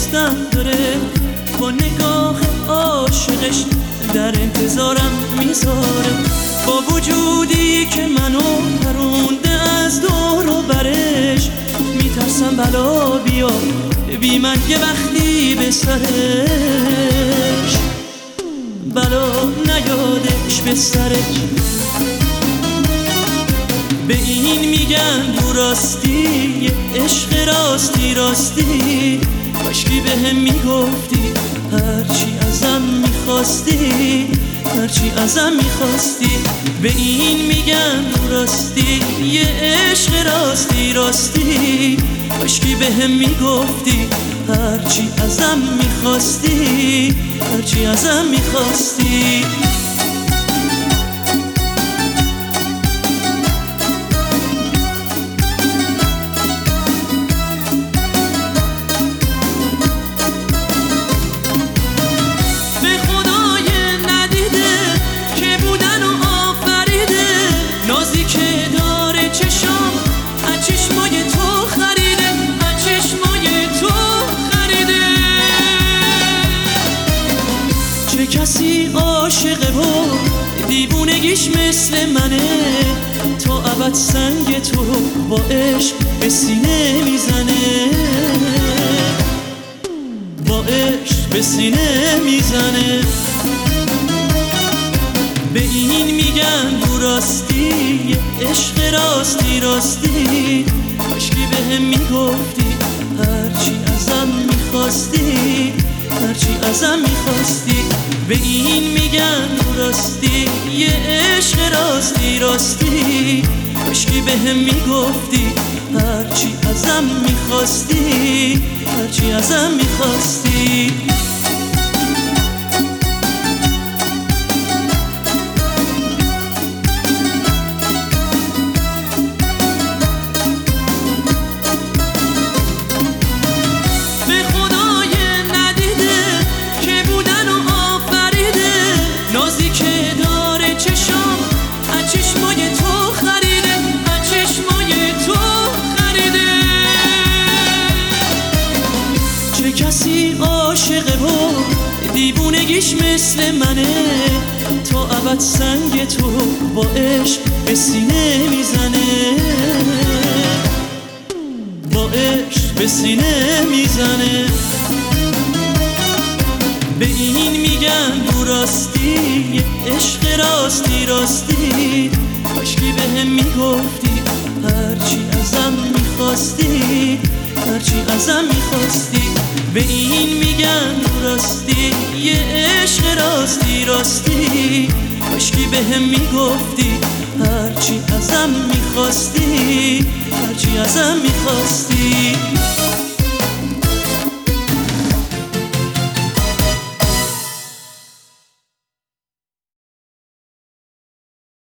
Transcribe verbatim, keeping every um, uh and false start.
دوستم داره، با نگاه عاشقش در انتظارم میذاره. با وجودی که منو پرونده از دور و برش، میترسم بلا بیا بی من یه وقتی به سرش، بلا نیادش به سرش. به این میگن دو راستی، عشق راستی راستی. کاشکی به هم میگفتی هرچی ازم میخواستی، هرچی ازم میخواستی. به این میگن دو راستی، یه عشق راستی راستی. کاشکی به هم میگفتی هرچی ازم میخواستی، هرچی ازم میخواستی. کسی عاشقه و دیوونگیش مثل منه، تا ابد سنگ تو رو با عشق به سینه میزنه، با عشق به سینه میزنه. به این میگن دو راستی، عشق راستی راستی. کاشکی به هم میگفتی هرچی ازم میخواستی، هرچی ازم میخواستی. به این میگن دو راستی، یه عشق راستی راستی. کاشکی به هم میگفتی هرچی ازم میخواستی، هرچی ازم میخواستی. کسی عاشقه و دیوونگیش مثل منه، تا ابد سنگ تو با عشق به سینه میزنه، با عشق به سینه میزنه. به این میگن دو راستی، عشق راستی راستی. کاشکی به هم میگفتی هرچی ازم میخواستی، هرچی ازم میخواستی. به این میگن راستی، یه عشق راستی راستی. کاشکی به هم میگفتی هرچی ازم میخواستی، هرچی ازم میخواستی.